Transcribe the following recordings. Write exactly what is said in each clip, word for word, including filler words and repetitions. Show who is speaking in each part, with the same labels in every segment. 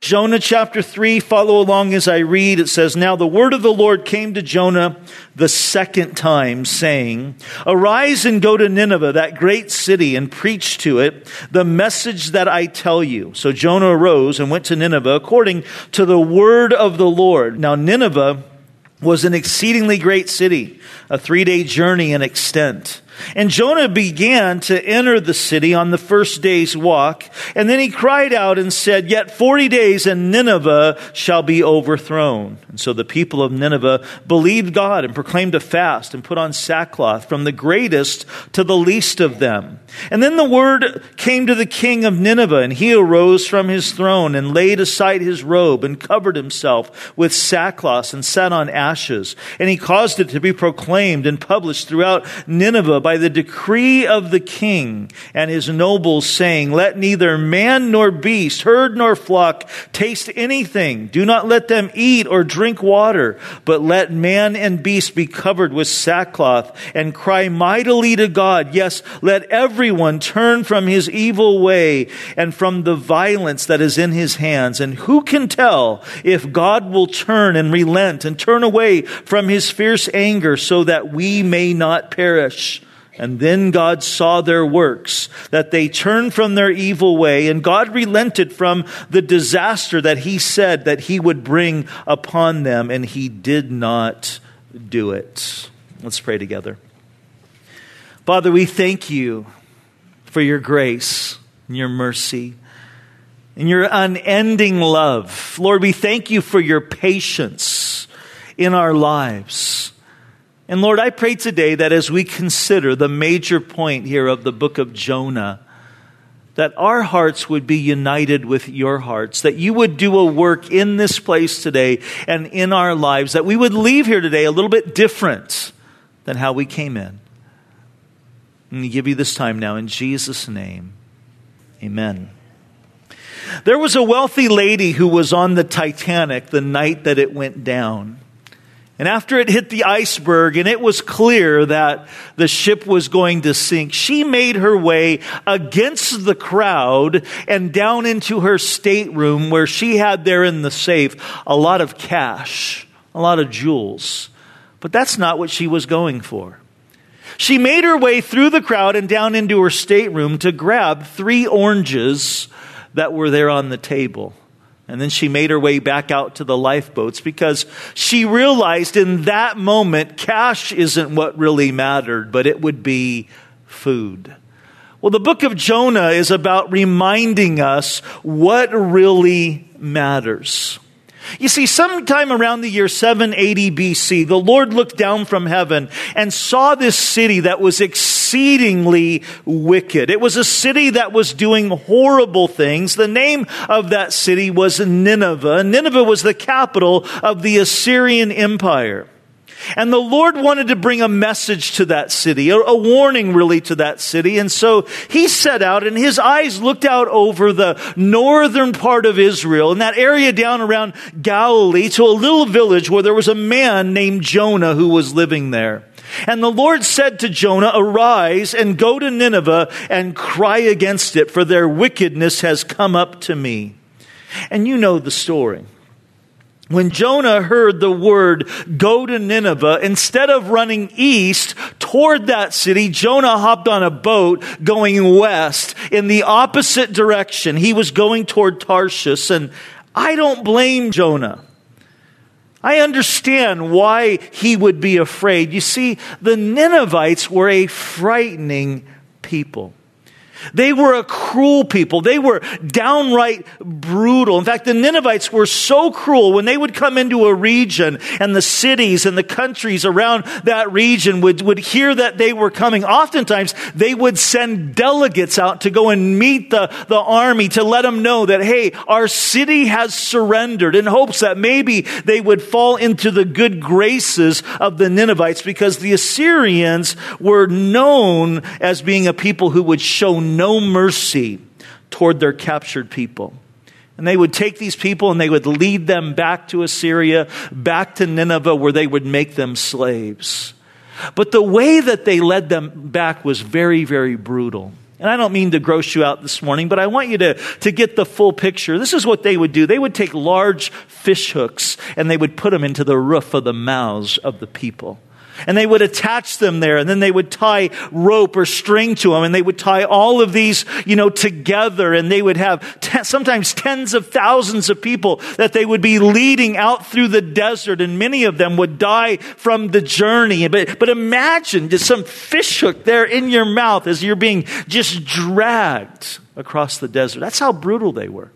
Speaker 1: Jonah chapter three, follow along as I read. It says, "Now the word of the Lord came to Jonah the second time, saying, Arise and go to Nineveh, that great city, and preach to it the message that I tell you. So Jonah arose and went to Nineveh according to the word of the Lord. Now Nineveh was an exceedingly great city, a three-day journey in extent. And Jonah began to enter the city on the first day's walk. And then he cried out and said, Yet forty days and Nineveh shall be overthrown. And so the people of Nineveh believed God and proclaimed a fast and put on sackcloth from the greatest to the least of them. And then the word came to the king of Nineveh, and he arose from his throne and laid aside his robe and covered himself with sackcloth and sat on ashes. And he caused it to be proclaimed and published throughout Nineveh by the decree of the king and his nobles, saying, Let neither man nor beast, herd nor flock taste anything. Do not let them eat or drink water, but let man and beast be covered with sackcloth and cry mightily to God. Yes, let everyone turn from his evil way and from the violence that is in his hands. And who can tell if God will turn and relent and turn away from his fierce anger so that we may not perish? And then God saw their works, that they turned from their evil way, and God relented from the disaster that he said that he would bring upon them, and he did not do it." Let's pray together. Father, we thank you for your grace and your mercy and your unending love. Lord, we thank you for your patience in our lives. And Lord, I pray today that as we consider the major point here of the book of Jonah, that our hearts would be united with your hearts, that you would do a work in this place today and in our lives, that we would leave here today a little bit different than how we came in. And we give you this time now in Jesus' name. Amen. There was a wealthy lady who was on the Titanic the night that it went down. And after it hit the iceberg and it was clear that the ship was going to sink, she made her way against the crowd and down into her stateroom where she had there in the safe a lot of cash, a lot of jewels. But that's not what she was going for. She made her way through the crowd and down into her stateroom to grab three oranges that were there on the table. And then she made her way back out to the lifeboats because she realized in that moment, cash isn't what really mattered, but it would be food. Well, the book of Jonah is about reminding us what really matters. You see, sometime around the year seven eighty B C, the Lord looked down from heaven and saw this city that was exceedingly wicked. It was a city that was doing horrible things. The name of that city was Nineveh. Nineveh was the capital of the Assyrian Empire. And the Lord wanted to bring a message to that city, a, a warning really to that city. And so he set out and his eyes looked out over the northern part of Israel, in that area down around Galilee, to a little village where there was a man named Jonah who was living there. And the Lord said to Jonah, Arise and go to Nineveh and cry against it, for their wickedness has come up to me. And you know the story. When Jonah heard the word, go to Nineveh, instead of running east toward that city, Jonah hopped on a boat going west in the opposite direction. He was going toward Tarshish, and I don't blame Jonah. I understand why he would be afraid. You see, the Ninevites were a frightening people. They were a cruel people. They were downright brutal. In fact, the Ninevites were so cruel when they would come into a region and the cities and the countries around that region would, would hear that they were coming. Oftentimes, they would send delegates out to go and meet the, the army to let them know that, hey, our city has surrendered, in hopes that maybe they would fall into the good graces of the Ninevites, because the Assyrians were known as being a people who would show no mercy toward their captured people. And they would take these people and they would lead them back to Assyria, back to Nineveh, where they would make them slaves. But the way that they led them back was very, very brutal. And I don't mean to gross you out this morning, but I want you to, to get the full picture. This is what they would do. They would take large fish hooks and they would put them into the roof of the mouths of the people. And they would attach them there, and then they would tie rope or string to them, and they would tie all of these, you know, together, and they would have ten, sometimes tens of thousands of people that they would be leading out through the desert, and many of them would die from the journey. But, but imagine just some fish hook there in your mouth as you're being just dragged across the desert. That's how brutal they were.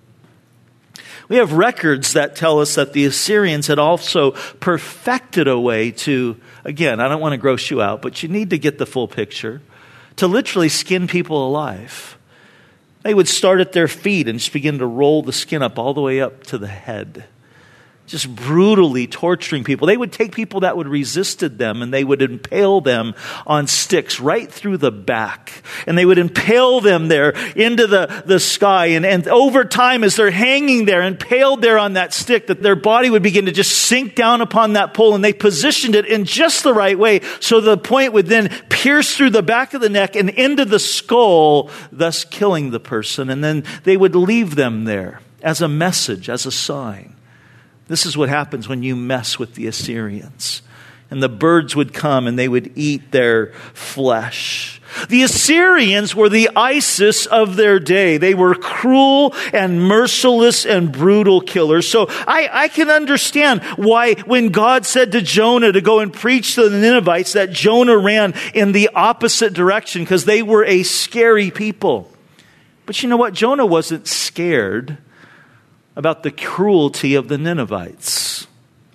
Speaker 1: We have records that tell us that the Assyrians had also perfected a way to, again, I don't want to gross you out, but you need to get the full picture, to literally skin people alive. They would start at their feet and just begin to roll the skin up all the way up to the head, just brutally torturing people. They would take people that would resisted them and they would impale them on sticks right through the back. And they would impale them there into the, the sky. And, and over time, as they're hanging there, impaled there on that stick, that their body would begin to just sink down upon that pole. And they positioned it in just the right way so the point would then pierce through the back of the neck and into the skull, thus killing the person. And then they would leave them there as a message, as a sign. This is what happens when you mess with the Assyrians. And the birds would come and they would eat their flesh. The Assyrians were the ISIS of their day. They were cruel and merciless and brutal killers. So I, I can understand why when God said to Jonah to go and preach to the Ninevites, that Jonah ran in the opposite direction because they were a scary people. But you know what? Jonah wasn't scared about the cruelty of the Ninevites.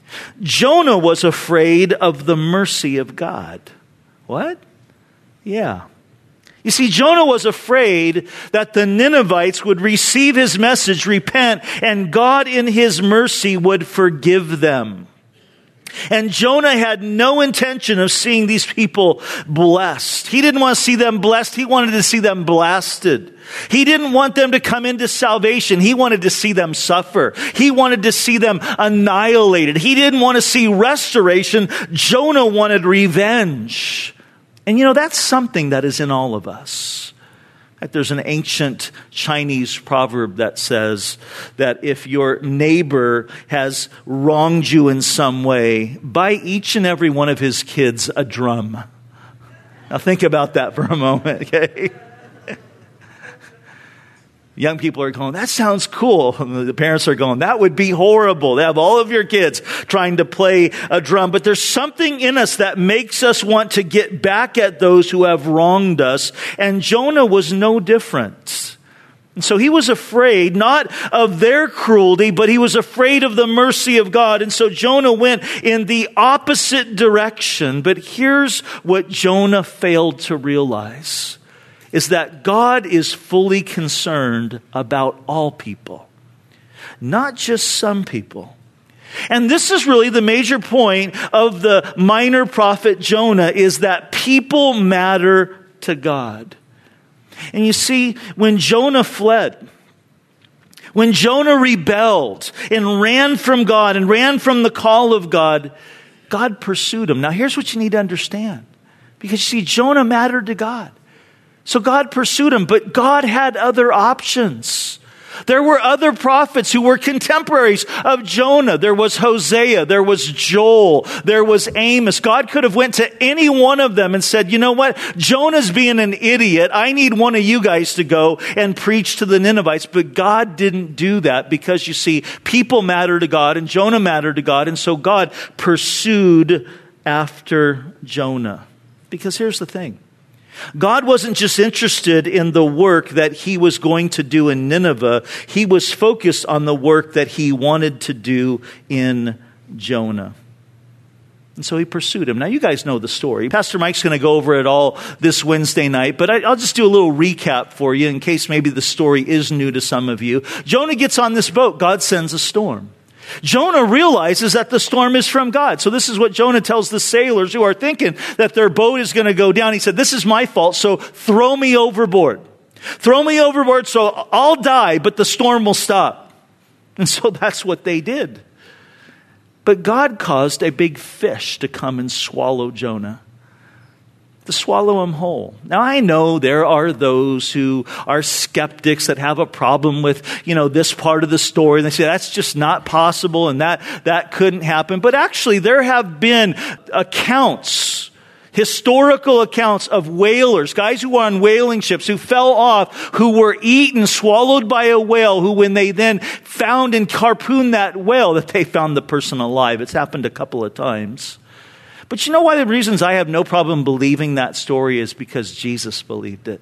Speaker 1: Jonah was afraid of the mercy of God. What? Yeah. You see, Jonah was afraid that the Ninevites would receive his message, repent, and God in his mercy would forgive them. And Jonah had no intention of seeing these people blessed. He didn't want to see them blessed. He wanted to see them blasted. He didn't want them to come into salvation. He wanted to see them suffer. He wanted to see them annihilated. He didn't want to see restoration. Jonah wanted revenge. And you know, that's something that is in all of us. There's an ancient Chinese proverb that says that if your neighbor has wronged you in some way, buy each and every one of his kids a drum. Now think about that for a moment, okay? Young people are going, that sounds cool. And the parents are going, that would be horrible. They have all of your kids trying to play a drum. But there's something in us that makes us want to get back at those who have wronged us. And Jonah was no different. And so he was afraid, not of their cruelty, but he was afraid of the mercy of God. And so Jonah went in the opposite direction. But here's what Jonah failed to realize. Is that God is fully concerned about all people, not just some people. And this is really the major point of the minor prophet Jonah, is that people matter to God. And you see, when Jonah fled, when Jonah rebelled and ran from God and ran from the call of God, God pursued him. Now here's what you need to understand. Because you see, Jonah mattered to God. So God pursued him, but God had other options. There were other prophets who were contemporaries of Jonah. There was Hosea, there was Joel, there was Amos. God could have went to any one of them and said, you know what? Jonah's being an idiot. I need one of you guys to go and preach to the Ninevites. But God didn't do that because, you see, people matter to God and Jonah mattered to God. And so God pursued after Jonah. Because here's the thing. God wasn't just interested in the work that he was going to do in Nineveh. He was focused on the work that he wanted to do in Jonah. And so he pursued him. Now you guys know the story. Pastor Mike's going to go over it all this Wednesday night, but I, I'll just do a little recap for you in case maybe the story is new to some of you. Jonah gets on this boat. God sends a storm. Jonah realizes that the storm is from God. So this is what Jonah tells the sailors who are thinking that their boat is going to go down. He said, this is my fault, so throw me overboard. Throw me overboard so I'll die, but the storm will stop. And so that's what they did. But God caused a big fish to come and swallow Jonah. to swallow him whole. Now, I know there are those who are skeptics that have a problem with, you know, this part of the story. They say that's just not possible and that, that couldn't happen. But actually, there have been accounts, historical accounts of whalers, guys who were on whaling ships, who fell off, who were eaten, swallowed by a whale, who when they then found and harpooned that whale, that they found the person alive. It's happened a couple of times. But you know why the reasons I have no problem believing that story is because Jesus believed it.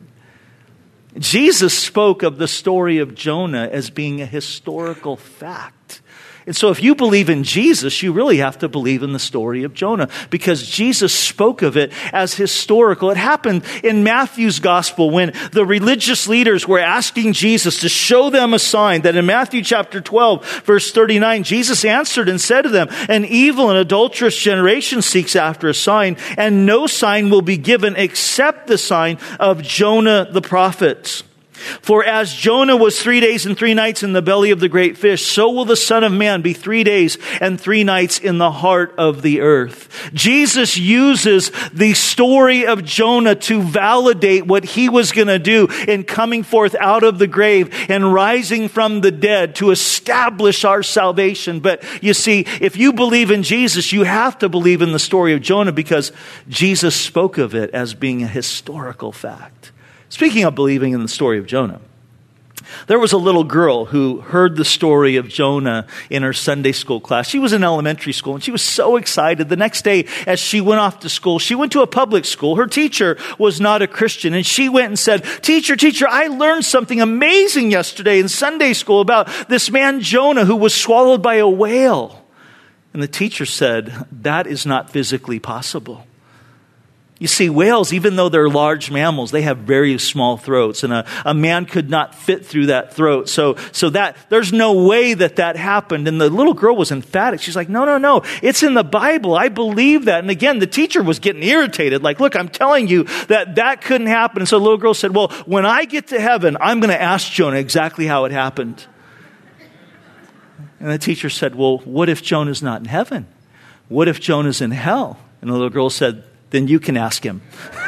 Speaker 1: Jesus spoke of the story of Jonah as being a historical fact. And so if you believe in Jesus, you really have to believe in the story of Jonah because Jesus spoke of it as historical. It happened in Matthew's gospel when the religious leaders were asking Jesus to show them a sign. That in Matthew chapter twelve, verse thirty-nine, Jesus answered and said to them, "An evil and adulterous generation seeks after a sign, and no sign will be given except the sign of Jonah the prophet. For as Jonah was three days and three nights in the belly of the great fish, so will the Son of Man be three days and three nights in the heart of the earth." Jesus uses the story of Jonah to validate what he was going to do in coming forth out of the grave and rising from the dead to establish our salvation. But you see, if you believe in Jesus, you have to believe in the story of Jonah because Jesus spoke of it as being a historical fact. Speaking of believing in the story of Jonah, there was a little girl who heard the story of Jonah in her Sunday school class. She was in elementary school and she was so excited. The next day as she went off to school, she went to a public school. Her teacher was not a Christian and she went and said, "Teacher, teacher, I learned something amazing yesterday in Sunday school about this man Jonah who was swallowed by a whale." And the teacher said, "That is not physically possible." You see, whales, even though they're large mammals, they have very small throats, and a, a man could not fit through that throat. So, so that there's no way that that happened. And the little girl was emphatic. She's like, "No, no, no. It's in the Bible. I believe that." And again, the teacher was getting irritated. Like, "Look, I'm telling you that that couldn't happen." And so the little girl said, "Well, when I get to heaven, I'm going to ask Jonah exactly how it happened." And the teacher said, "Well, what if Jonah's not in heaven? What if Jonah's in hell?" And the little girl said, "Then you can ask him."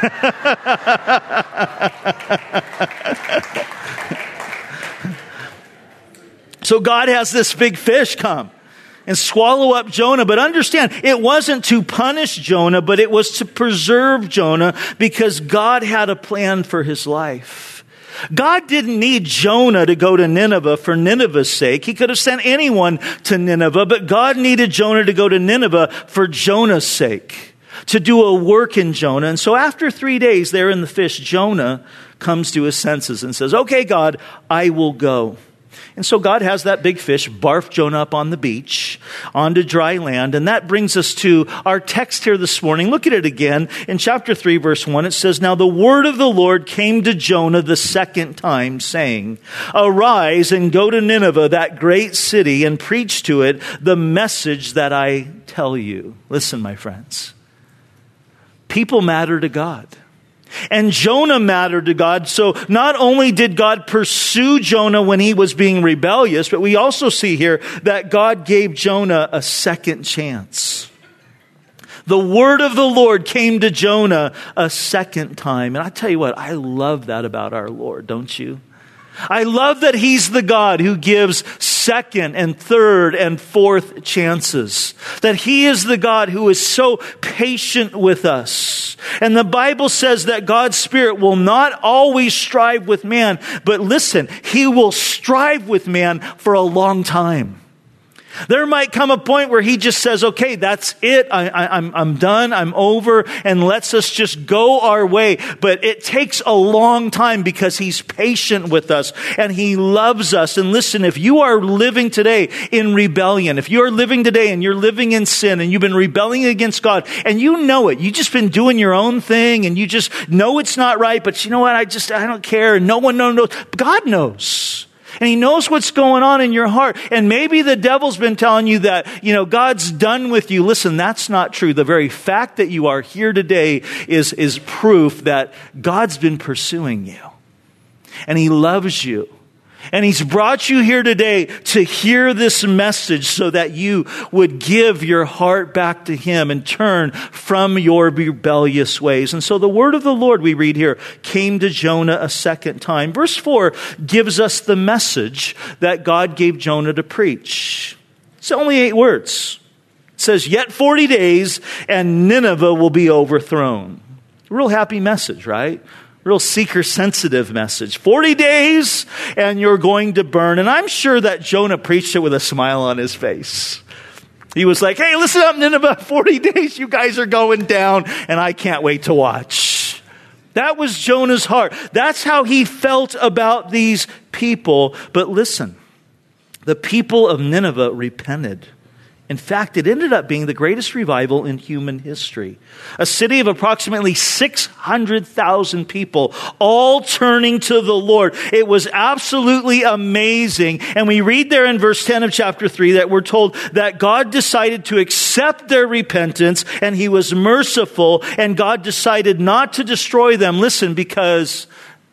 Speaker 1: So God has this big fish come and swallow up Jonah. But understand, it wasn't to punish Jonah, but it was to preserve Jonah because God had a plan for his life. God didn't need Jonah to go to Nineveh for Nineveh's sake. He could have sent anyone to Nineveh, but God needed Jonah to go to Nineveh for Jonah's sake, to do a work in Jonah. And so after three days there in the fish, Jonah comes to his senses and says, "Okay, God, I will go." And so God has that big fish barf Jonah up on the beach, onto dry land. And that brings us to our text here this morning. Look at it again. In chapter three, verse one, it says, "Now the word of the Lord came to Jonah the second time, saying, 'Arise and go to Nineveh, that great city, and preach to it the message that I tell you.'" Listen, my friends. People matter to God. And Jonah mattered to God. So not only did God pursue Jonah when he was being rebellious, but we also see here that God gave Jonah a second chance. The word of the Lord came to Jonah a second time. And I tell you what, I love that about our Lord, don't you? I love that he's the God who gives second and third and fourth chances. That he is the God who is so patient with us. And the Bible says that God's Spirit will not always strive with man, but listen, he will strive with man for a long time. There might come a point where he just says, "Okay, that's it. I, I, I'm, I'm done. I'm over. And lets us just go our way." But it takes a long time because he's patient with us and he loves us. And listen, if you are living today in rebellion, if you're living today and you're living in sin and you've been rebelling against God and you know it, you've just been doing your own thing and you just know it's not right, but you know what? I just, I don't care. No one knows. God knows. And he knows what's going on in your heart. And maybe the devil's been telling you that, you know, God's done with you. Listen, that's not true. The very fact that you are here today is, is proof that God's been pursuing you. And he loves you. And he's brought you here today to hear this message so that you would give your heart back to him and turn from your rebellious ways. And so the word of the Lord, we read here, came to Jonah a second time. Verse four gives us the message that God gave Jonah to preach. It's only eight words. It says, yet forty days and Nineveh will be overthrown. A real happy message, right? Real seeker-sensitive message. forty days and you're going to burn. And I'm sure that Jonah preached it with a smile on his face. He was like, hey, listen up, Nineveh, forty days, you guys are going down, and I can't wait to watch. That was Jonah's heart. That's how he felt about these people. But listen, the people of Nineveh repented. In fact, it ended up being the greatest revival in human history. A city of approximately six hundred thousand people, all turning to the Lord. It was absolutely amazing. And we read there in verse ten of chapter three that we're told that God decided to accept their repentance, and he was merciful, and God decided not to destroy them. Listen, because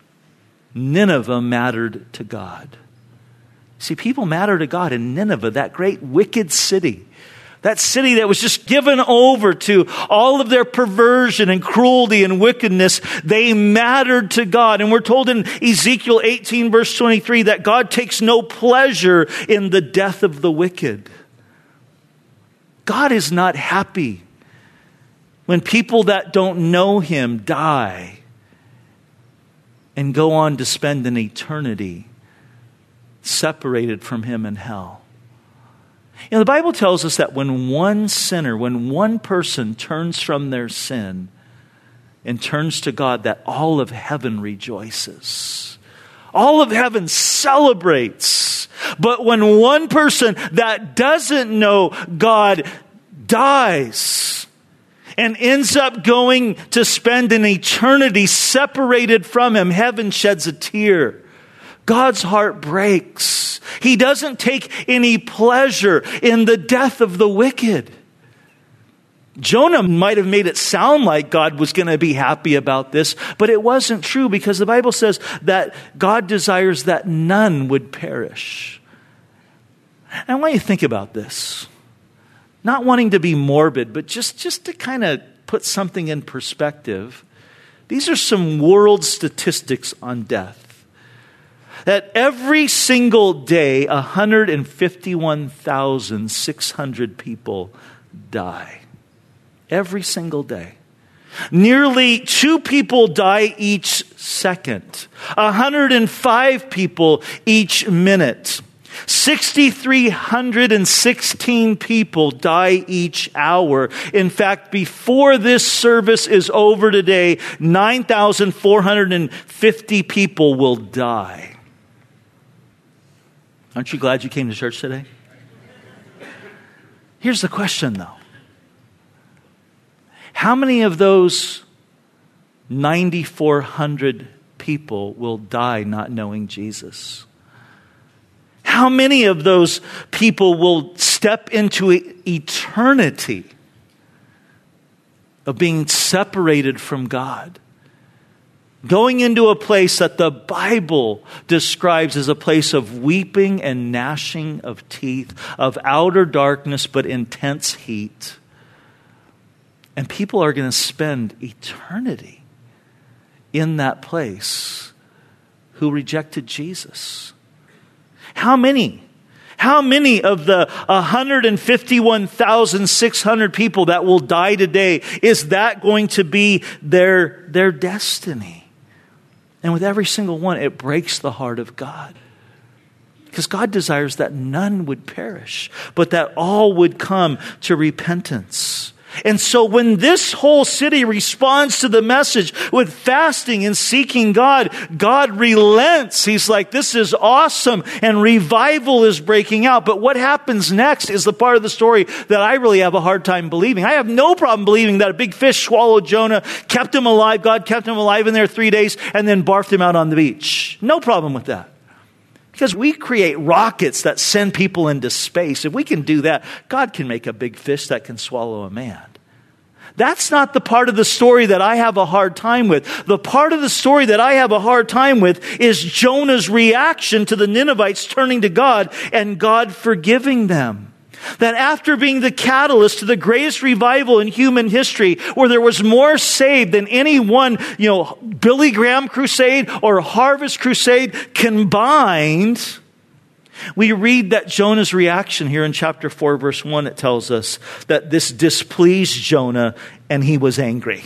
Speaker 1: Nineveh mattered to God. See, people matter to God in Nineveh, that great wicked city. That city that was just given over to all of their perversion and cruelty and wickedness. They mattered to God. And we're told in Ezekiel eighteen verse twenty-three that God takes no pleasure in the death of the wicked. God is not happy when people that don't know him die and go on to spend an eternity separated from him in hell. You know, the Bible tells us that when one sinner, when one person turns from their sin and turns to God, that all of heaven rejoices. All of heaven celebrates. But when one person that doesn't know God dies and ends up going to spend an eternity separated from him, heaven sheds a tear. God's heart breaks. He doesn't take any pleasure in the death of the wicked. Jonah might have made it sound like God was going to be happy about this, but it wasn't true, because the Bible says that God desires that none would perish. And I want you to think about this. Not wanting to be morbid, but just, just to kind of put something in perspective. These are some world statistics on death. That every single day, one hundred fifty-one thousand six hundred people die. Every single day. Nearly two people die each second. one hundred five people each minute. six thousand three hundred sixteen people die each hour. In fact, before this service is over today, nine thousand four hundred fifty people will die. Aren't you glad you came to church today? Here's the question, though. How many of those nine thousand four hundred people will die not knowing Jesus? How many of those people will step into eternity of being separated from God? Going into a place that the Bible describes as a place of weeping and gnashing of teeth, of outer darkness but intense heat. And people are going to spend eternity in that place who rejected Jesus. How many? How many of the one hundred fifty-one thousand six hundred people that will die today, is that going to be their, their destiny? And with every single one, it breaks the heart of God. Because God desires that none would perish, but that all would come to repentance. And so when this whole city responds to the message with fasting and seeking God, God relents. He's like, this is awesome. And revival is breaking out. But what happens next is the part of the story that I really have a hard time believing. I have no problem believing that a big fish swallowed Jonah, kept him alive. God kept him alive in there three days and then barfed him out on the beach. No problem with that. Because we create rockets that send people into space. If we can do that, God can make a big fish that can swallow a man. That's not the part of the story that I have a hard time with. The part of the story that I have a hard time with is Jonah's reaction to the Ninevites turning to God and God forgiving them. That after being the catalyst to the greatest revival in human history, where there was more saved than any one, you know, Billy Graham crusade or Harvest crusade combined, we read that Jonah's reaction here in chapter four, verse one, it tells us that this displeased Jonah and he was angry.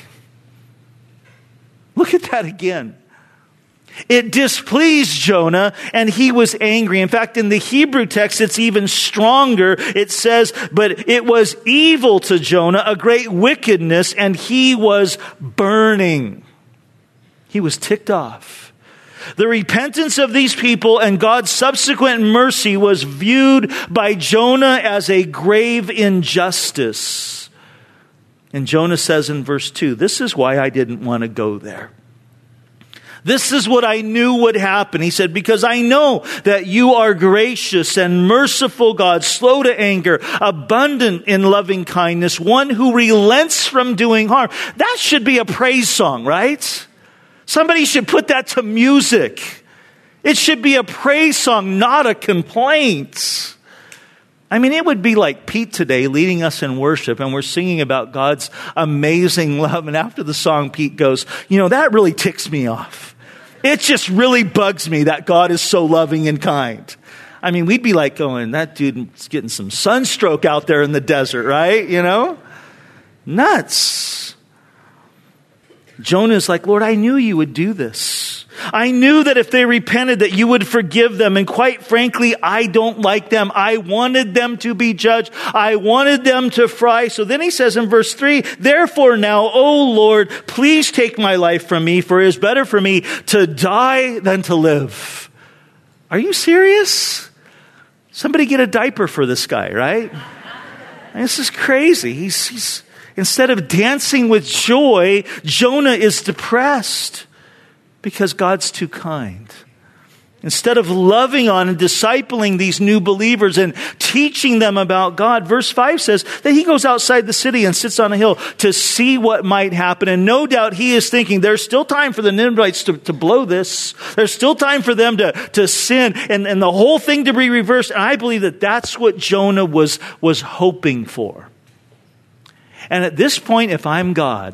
Speaker 1: Look at that again. It displeased Jonah and he was angry. In fact, in the Hebrew text, it's even stronger. It says, but it was evil to Jonah, a great wickedness, and he was burning. He was ticked off. The repentance of these people and God's subsequent mercy was viewed by Jonah as a grave injustice. And Jonah says in verse two, this is why I didn't want to go there. This is what I knew would happen. He said, because I know that you are gracious and merciful God, slow to anger, abundant in loving kindness, one who relents from doing harm. That should be a praise song, right? Somebody should put that to music. It should be a praise song, not a complaint. I mean, it would be like Pete today leading us in worship, and we're singing about God's amazing love. And after the song, Pete goes, you know, that really ticks me off. It just really bugs me that God is so loving and kind. I mean, we'd be like going, that dude's getting some sunstroke out there in the desert, right? You know? Nuts. Jonah is like, Lord, I knew you would do this. I knew that if they repented that you would forgive them. And quite frankly, I don't like them. I wanted them to be judged. I wanted them to fry. So then he says in verse three, therefore now, O Lord, please take my life from me, for it is better for me to die than to live. Are you serious? Somebody get a diaper for this guy, right? This is crazy. He's, he's Instead of dancing with joy, Jonah is depressed because God's too kind. Instead of loving on and discipling these new believers and teaching them about God, verse five says that he goes outside the city and sits on a hill to see what might happen. And no doubt he is thinking there's still time for the Ninevites to, to blow this. There's still time for them to, to sin and, and the whole thing to be reversed. And I believe that that's what Jonah was, was hoping for. And at this point, if I'm God,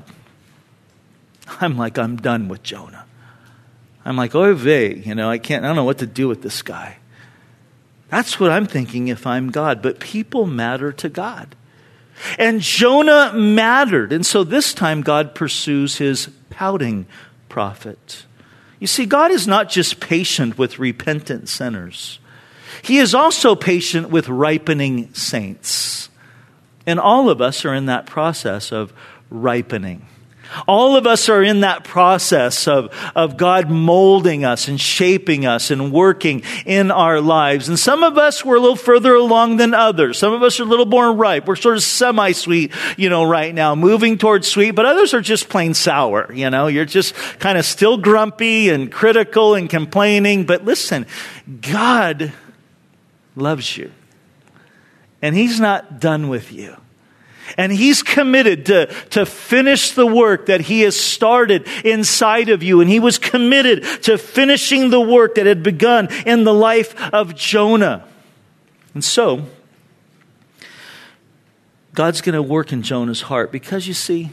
Speaker 1: I'm like, I'm done with Jonah. I'm like, oy vey, you know, I can't, I don't know what to do with this guy. That's what I'm thinking if I'm God. But people matter to God. And Jonah mattered. And so this time God pursues his pouting prophet. You see, God is not just patient with repentant sinners. He is also patient with ripening saints. And all of us are in that process of ripening. All of us are in that process of, of God molding us and shaping us and working in our lives. And some of us, we're a little further along than others. Some of us are a little more ripe. We're sort of semi-sweet, you know, right now, moving towards sweet. But others are just plain sour, you know. You're just kind of still grumpy and critical and complaining. But listen, God loves you. And he's not done with you. And he's committed to, to finish the work that he has started inside of you. And he was committed to finishing the work that had begun in the life of Jonah. And so, God's going to work in Jonah's heart because, you see,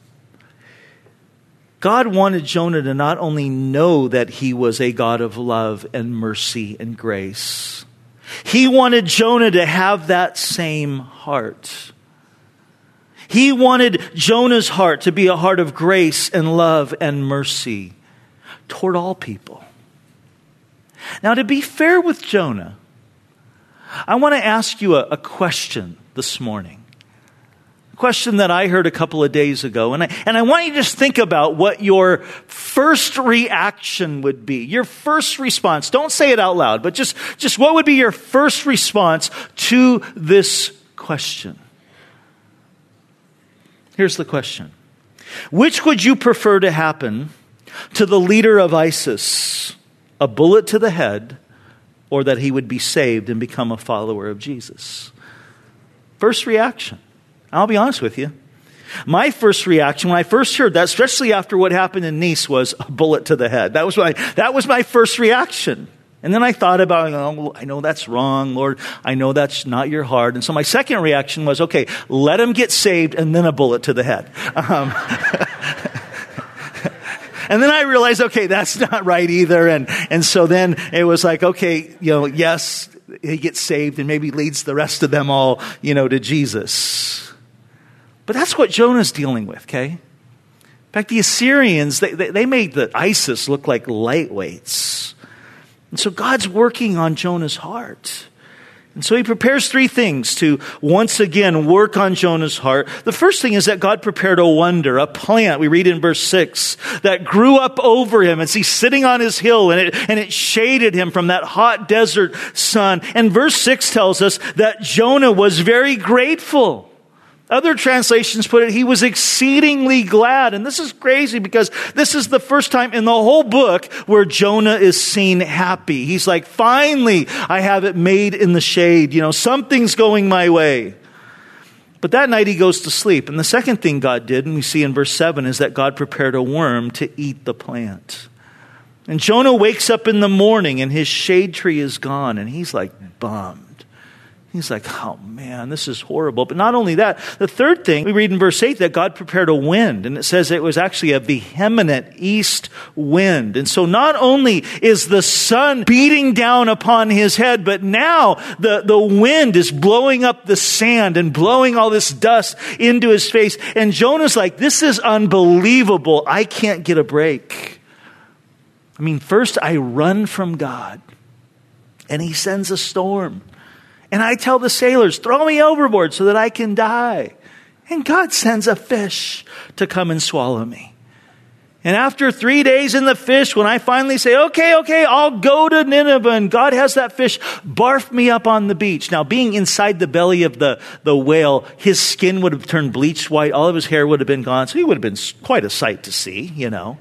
Speaker 1: God wanted Jonah to not only know that he was a God of love and mercy and grace, he wanted Jonah to have that same heart. He wanted Jonah's heart to be a heart of grace and love and mercy toward all people. Now, to be fair with Jonah, I want to ask you a, a question this morning. A question that I heard a couple of days ago. And I, and I want you to just think about what your first reaction would be. Your first response. Don't say it out loud, but just, just what would be your first response to this question? Here's the question. Which would you prefer to happen to the leader of ISIS? A bullet to the head, or that he would be saved and become a follower of Jesus? First reaction. I'll be honest with you. My first reaction when I first heard that, especially after what happened in Nice, was a bullet to the head. That was my, that was my first reaction. And then I thought about, oh, I know that's wrong, Lord. I know that's not your heart. And so my second reaction was, okay, let him get saved and then a bullet to the head. Um, and then I realized, okay, that's not right either. And, and so then it was like, okay, you know, yes, he gets saved and maybe leads the rest of them all, you know, to Jesus. But that's what Jonah's dealing with, okay? In fact, the Assyrians, they, they, they made the ISIS look like lightweights. And so God's working on Jonah's heart. And so he prepares three things to once again work on Jonah's heart. The first thing is that God prepared a wonder, a plant, we read in verse six, that grew up over him as he's sitting on his hill, and it, and it shaded him from that hot desert sun. And verse six tells us that Jonah was very grateful. Other translations put it, he was exceedingly glad. And this is crazy because this is the first time in the whole book where Jonah is seen happy. He's like, finally, I have it made in the shade. You know, something's going my way. But that night he goes to sleep. And the second thing God did, and we see in verse seven, is that God prepared a worm to eat the plant. And Jonah wakes up in the morning and his shade tree is gone. And he's like bummed. He's like, oh man, this is horrible. But not only that, the third thing, we read in verse eight that God prepared a wind. And it says it was actually a vehement east wind. And so not only is the sun beating down upon his head, but now the, the wind is blowing up the sand and blowing all this dust into his face. And Jonah's like, this is unbelievable. I can't get a break. I mean, first I run from God and he sends a storm. And I tell the sailors, throw me overboard so that I can die. And God sends a fish to come and swallow me. And after three days in the fish, when I finally say, okay, okay, I'll go to Nineveh, and God has that fish barf me up on the beach. Now, being inside the belly of the, the whale, his skin would have turned bleached white. All of his hair would have been gone. So he would have been quite a sight to see, you know.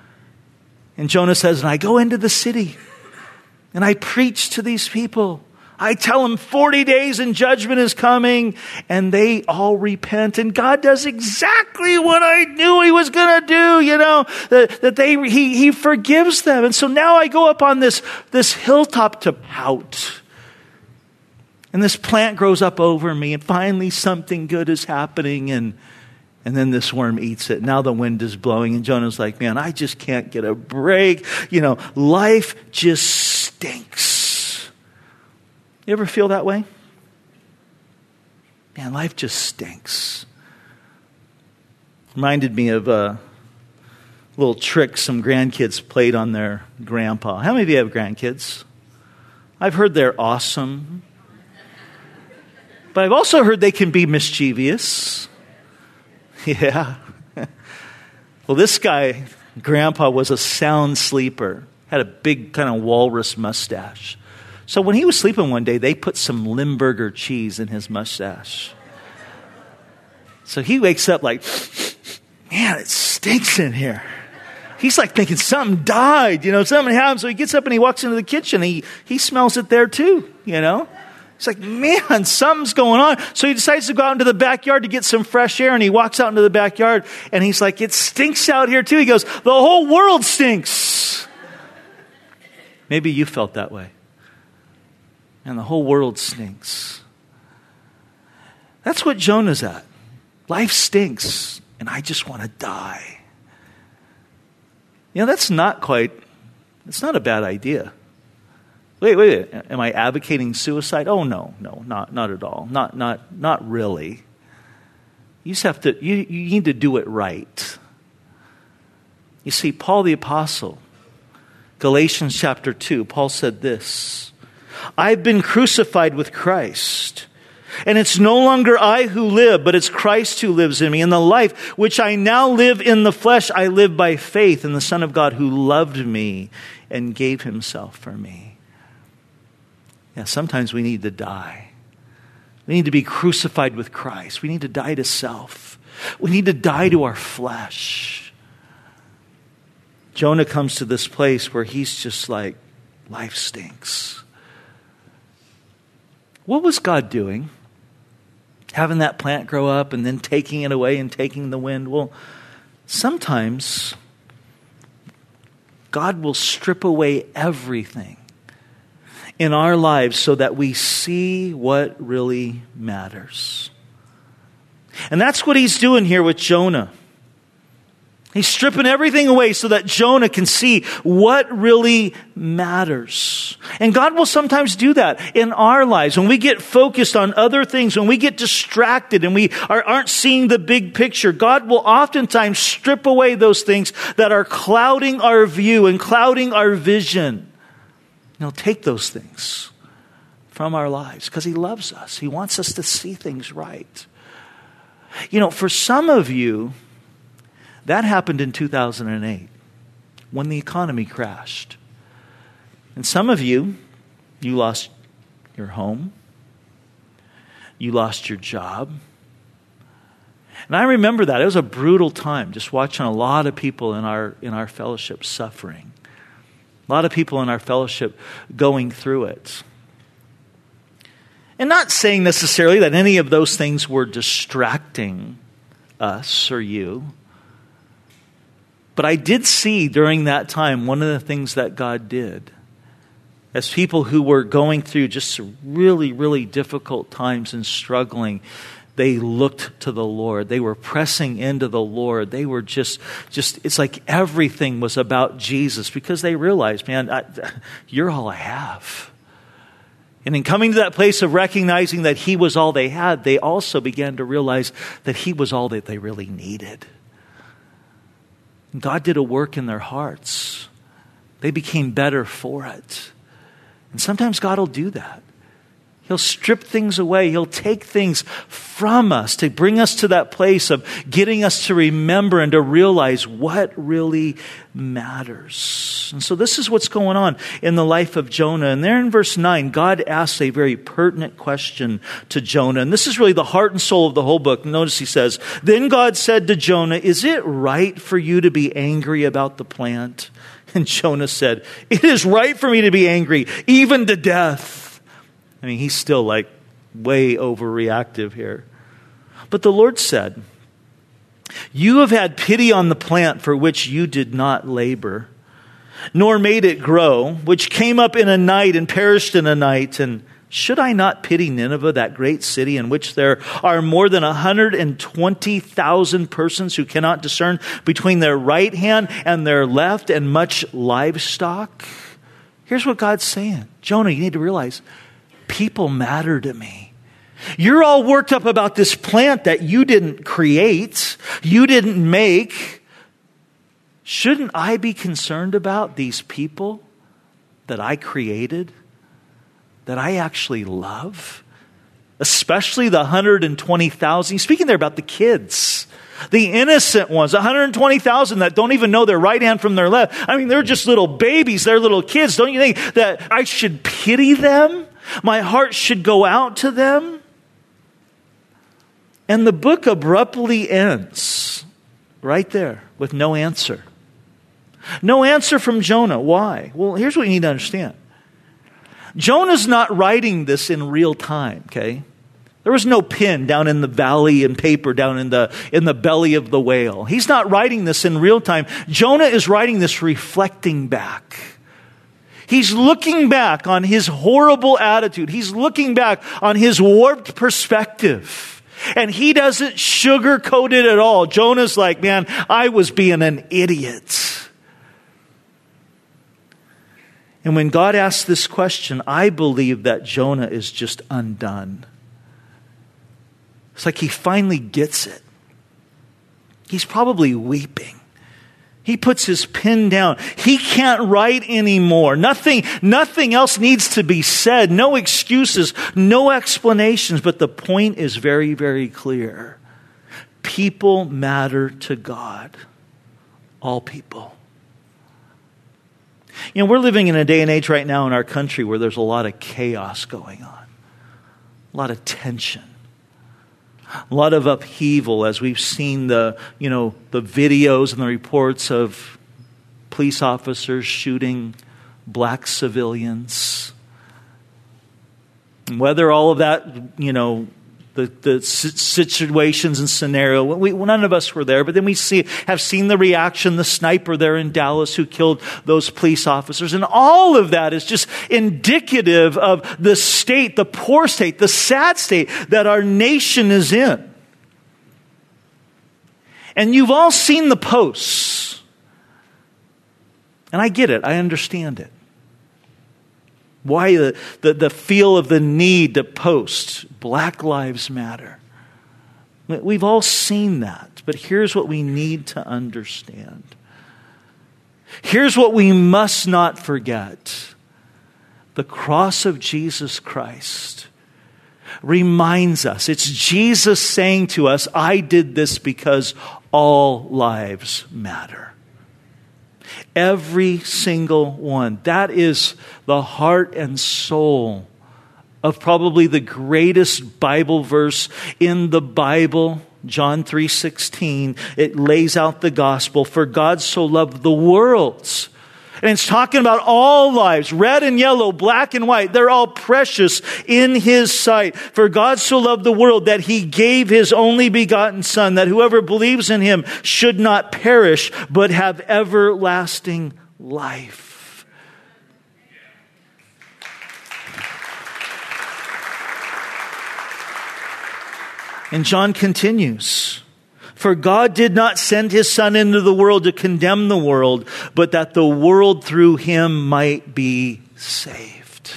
Speaker 1: And Jonah says, and I go into the city and I preach to these people. I tell them forty days and judgment is coming, and they all repent. And God does exactly what I knew he was going to do, you know, that, that they, he, he forgives them. And so now I go up on this, this hilltop to pout. And this plant grows up over me, and finally something good is happening, and, and then this worm eats it. Now the wind is blowing, and Jonah's like, man, I just can't get a break. You know, life just stinks. You ever feel that way? Man, life just stinks. Reminded me of a little trick some grandkids played on their grandpa. How many of you have grandkids? I've heard they're awesome. But I've also heard they can be mischievous. Yeah. Well, this guy, grandpa, was a sound sleeper. Had a big kind of walrus mustache. So when he was sleeping one day, they put some Limburger cheese in his mustache. So he wakes up like, man, it stinks in here. He's like thinking something died, you know, something happened. So he gets up and he walks into the kitchen. He, he smells it there too, you know. He's like, man, something's going on. So he decides to go out into the backyard to get some fresh air. And he walks out into the backyard and he's like, it stinks out here too. He goes, the whole world stinks. Maybe you felt that way. And the whole world stinks. That's what Jonah's at. Life stinks, and I just want to die. You know, that's not quite, it's not a bad idea. Wait, wait, wait. Am I advocating suicide? Oh, no, no, not, not at all. Not, not, not really. You just have to, you, you need to do it right. You see, Paul the Apostle, Galatians chapter two, Paul said this, I've been crucified with Christ, and it's no longer I who live, but it's Christ who lives in me. And the life which I now live in the flesh, I live by faith in the Son of God who loved me and gave himself for me. Yeah, sometimes we need to die. We need to be crucified with Christ. We need to die to self. We need to die to our flesh. Jonah comes to this place where he's just like, life stinks. What was God doing? having that plant grow up and then taking it away and taking the wind. Well, sometimes God will strip away everything in our lives so that we see what really matters. And that's what he's doing here with Jonah. He's stripping everything away so that Jonah can see what really matters. And God will sometimes do that in our lives. When we get focused on other things, when we get distracted and we are, aren't seeing the big picture, God will oftentimes strip away those things that are clouding our view and clouding our vision. He'll take those things from our lives because he loves us. He wants us to see things right. You know, for some of you, that happened in two thousand eight when the economy crashed. And some of you, you lost your home. You lost your job. And I remember that. It was a brutal time, just watching a lot of people in our in our fellowship suffering. A lot of people in our fellowship going through it. And not saying necessarily that any of those things were distracting us or you. But I did see during that time one of the things that God did. As people who were going through just really, really difficult times and struggling, they looked to the Lord. They were pressing into the Lord. They were just, just it's like everything was about Jesus because they realized, man, I, you're all I have. And in coming to that place of recognizing that he was all they had, they also began to realize that he was all that they really needed. God did a work in their hearts. They became better for it. And sometimes God will do that. He'll strip things away. He'll take things from us to bring us to that place of getting us to remember and to realize what really matters. And so this is what's going on in the life of Jonah. And there in verse nine, God asks a very pertinent question to Jonah. And this is really the heart and soul of the whole book. Notice he says, "Then God said to Jonah, 'Is it right for you to be angry about the plant?' And Jonah said, 'It is right for me to be angry, even to death.'" I mean, he's still like way overreactive here. But the Lord said, "You have had pity on the plant for which you did not labor, nor made it grow, which came up in a night and perished in a night. And should I not pity Nineveh, that great city in which there are more than one hundred twenty thousand persons who cannot discern between their right hand and their left, and much livestock?" Here's what God's saying. Jonah, you need to realize, people matter to me. You're all worked up about this plant that you didn't create, you didn't make. Shouldn't I be concerned about these people that I created, that I actually love? Especially the one hundred twenty thousand. He's speaking there about the kids, the innocent ones, one hundred twenty thousand that don't even know their right hand from their left. I mean, they're just little babies, they're little kids. Don't you think that I should pity them? My heart should go out to them. And the book abruptly ends right there with no answer. No answer from Jonah. Why? Well, here's what you need to understand. Jonah's not writing this in real time, okay? There was no pen down in the valley and paper down in the, in the belly of the whale. He's not writing this in real time. Jonah is writing this reflecting back. He's looking back on his horrible attitude. He's looking back on his warped perspective. And he doesn't sugarcoat it at all. Jonah's like, man, I was being an idiot. And when God asks this question, I believe that Jonah is just undone. It's like he finally gets it. He's probably weeping. He puts his pen down. He can't write anymore. Nothing, nothing else needs to be said. No excuses, no explanations. But the point is very, very clear. People matter to God. All people. You know, we're living in a day and age right now in our country where there's a lot of chaos going on. A lot of tension. A lot of upheaval as we've seen the, you know, the videos and the reports of police officers shooting black civilians. And whether all of that, you know, the, the situations and scenario. We, none of us were there, but then we see have seen the reaction, the sniper there in Dallas who killed those police officers. And all of that is just indicative of the state, the poor state, the sad state that our nation is in. And you've all seen the posts. And I get it. I understand it. Why the, the, the feel of the need to post Black Lives Matter. We've all seen that. But here's what we need to understand. Here's what we must not forget. The cross of Jesus Christ reminds us. It's Jesus saying to us, I did this because all lives matter. Every single one. That is the heart and soul of probably the greatest Bible verse in the Bible. John three sixteen. It lays out the gospel. For God so loved the world. And it's talking about all lives, red and yellow, black and white. They're all precious in His sight. For God so loved the world that He gave His only begotten Son, that whoever believes in Him should not perish, but have everlasting life. And John continues. For God did not send His Son into the world to condemn the world, but that the world through Him might be saved.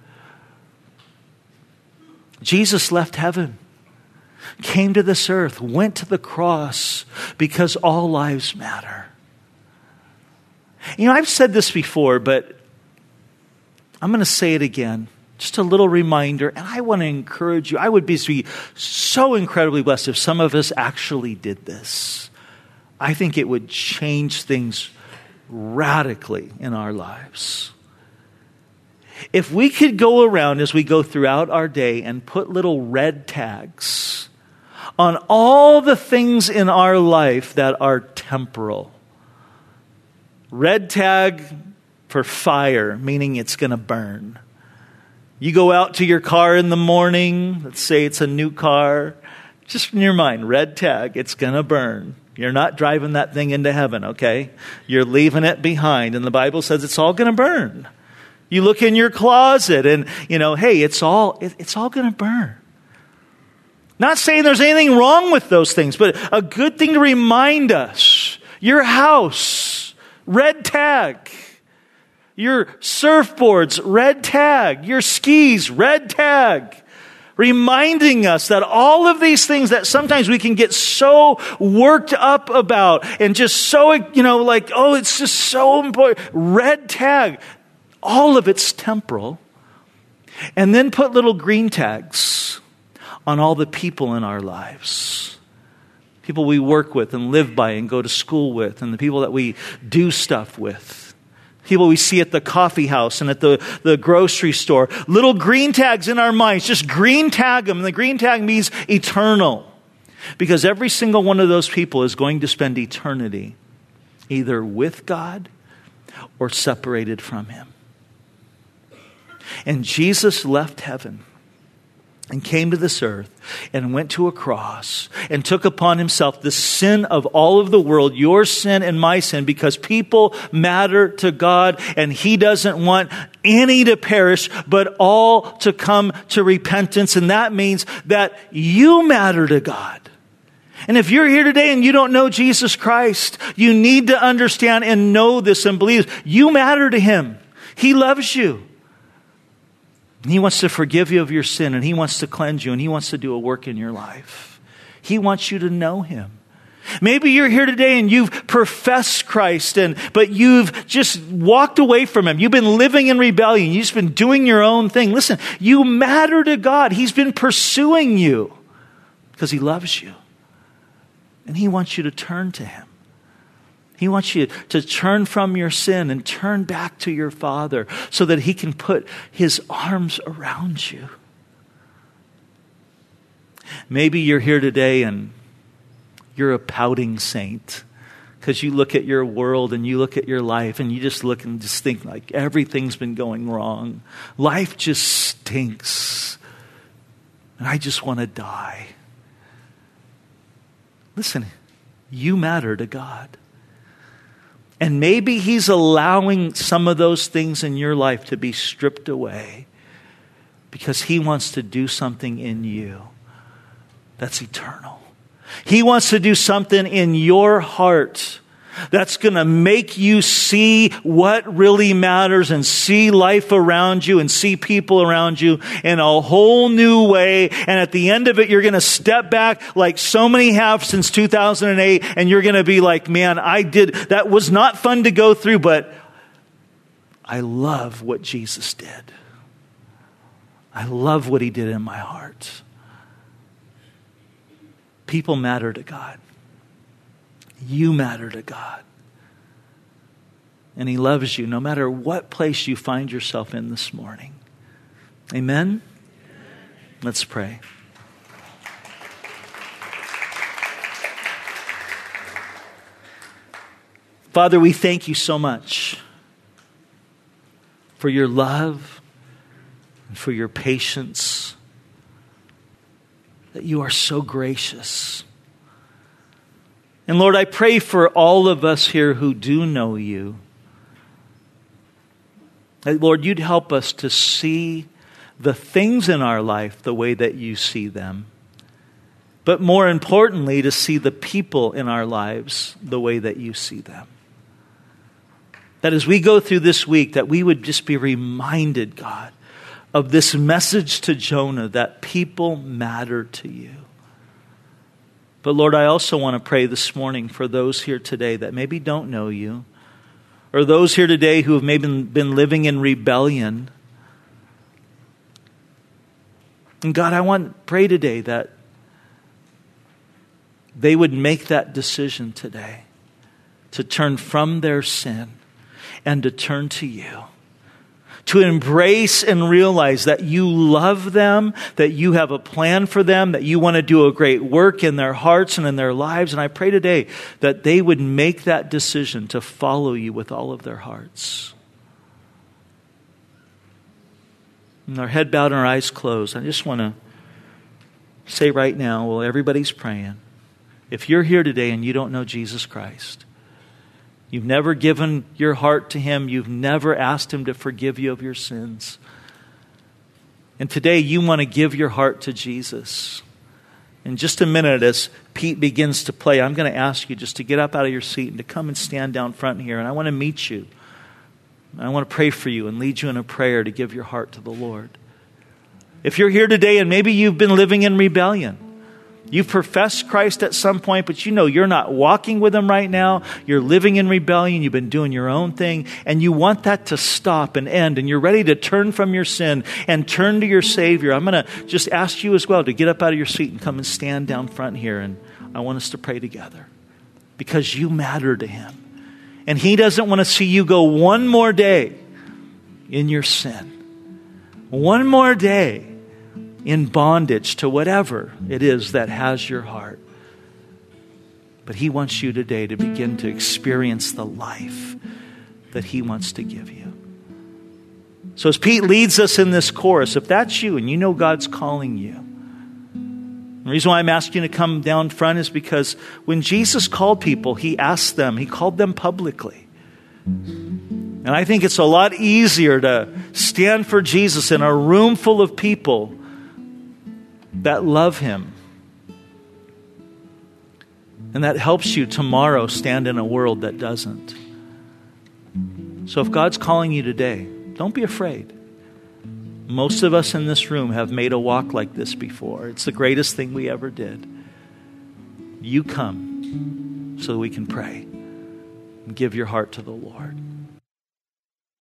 Speaker 1: Jesus left heaven, came to this earth, went to the cross because all lives matter. You know, I've said this before, but I'm going to say it again. Just a little reminder, and I want to encourage you. I would be so incredibly blessed if some of us actually did this. I think it would change things radically in our lives. If we could go around as we go throughout our day and put little red tags on all the things in our life that are temporal. Red tag for fire, meaning it's going to burn. You go out to your car in the morning, let's say it's a new car, just in your mind, red tag, it's going to burn. You're not driving that thing into heaven, okay? You're leaving it behind, and the Bible says it's all going to burn. You look in your closet and, you know, hey, it's all it, it's all going to burn. Not saying there's anything wrong with those things, but a good thing to remind us. Your house, red tag. Your surfboards, red tag. Your skis, red tag. Reminding us that all of these things that sometimes we can get so worked up about and just so, you know, like, oh, it's just so important. Red tag. All of it's temporal. And then put little green tags on all the people in our lives. People we work with and live by and go to school with, and the people that we do stuff with. People we see at the coffee house and at the, the grocery store. Little green tags in our minds. Just green tag them. And the green tag means eternal. Because every single one of those people is going to spend eternity either with God or separated from Him. And Jesus left heaven and came to this earth and went to a cross and took upon Himself the sin of all of the world, your sin and my sin, because people matter to God and He doesn't want any to perish, but all to come to repentance. And that means that you matter to God. And if you're here today and you don't know Jesus Christ, you need to understand and know this and believe you matter to Him. He loves you. And He wants to forgive you of your sin, and He wants to cleanse you, and He wants to do a work in your life. He wants you to know Him. Maybe you're here today and you've professed Christ, and but you've just walked away from Him. You've been living in rebellion. You've just been doing your own thing. Listen, you matter to God. He's been pursuing you because He loves you. And He wants you to turn to Him. He wants you to turn from your sin and turn back to your Father so that He can put His arms around you. Maybe you're here today and you're a pouting saint because you look at your world and you look at your life and you just look and just think like everything's been going wrong. Life just stinks. And I just want to die. Listen, you matter to God. And maybe He's allowing some of those things in your life to be stripped away because He wants to do something in you that's eternal. He wants to do something in your heart that's going to make you see what really matters and see life around you and see people around you in a whole new way. And at the end of it, you're going to step back like so many have since two thousand eight, and you're going to be like, man, I did, that was not fun to go through, but I love what Jesus did. I love what He did in my heart. People matter to God. You matter to God. And He loves you no matter what place you find yourself in this morning. Amen? Let's pray. Father, we thank You so much for Your love and for Your patience, that You are so gracious. And Lord, I pray for all of us here who do know You, that Lord, You'd help us to see the things in our life the way that You see them. But more importantly, to see the people in our lives the way that You see them. That as we go through this week, that we would just be reminded, God, of this message to Jonah that people matter to You. But Lord, I also want to pray this morning for those here today that maybe don't know You, or those here today who have maybe been living in rebellion. And God, I want to pray today that they would make that decision today to turn from their sin and to turn to You. To embrace and realize that You love them, that You have a plan for them, that You want to do a great work in their hearts and in their lives. And I pray today that they would make that decision to follow You with all of their hearts. And our head bowed and our eyes closed, I just want to say right now, while everybody's praying, if you're here today and you don't know Jesus Christ, you've never given your heart to Him. You've never asked Him to forgive you of your sins. And today you want to give your heart to Jesus. In just a minute, as Pete begins to play, I'm going to ask you just to get up out of your seat and to come and stand down front here. And I want to meet you. I want to pray for you and lead you in a prayer to give your heart to the Lord. If you're here today and maybe you've been living in rebellion, you've professed Christ at some point, but you know you're not walking with Him right now. You're living in rebellion. You've been doing your own thing. And you want that to stop and end. And you're ready to turn from your sin and turn to your Savior. I'm going to just ask you as well to get up out of your seat and come and stand down front here. And I want us to pray together. Because you matter to Him. And He doesn't want to see you go one more day in your sin. One more day in bondage to whatever it is that has your heart. But He wants you today to begin to experience the life that He wants to give you. So as Pete leads us in this chorus, if that's you and you know God's calling you, the reason why I'm asking you to come down front is because when Jesus called people, He asked them, He called them publicly. And I think it's a lot easier to stand for Jesus in a room full of people that love Him. And that helps you tomorrow stand in a world that doesn't. So if God's calling you today, don't be afraid. Most of us in this room have made a walk like this before. It's the greatest thing we ever did. You come so that we can pray and give your heart to the Lord.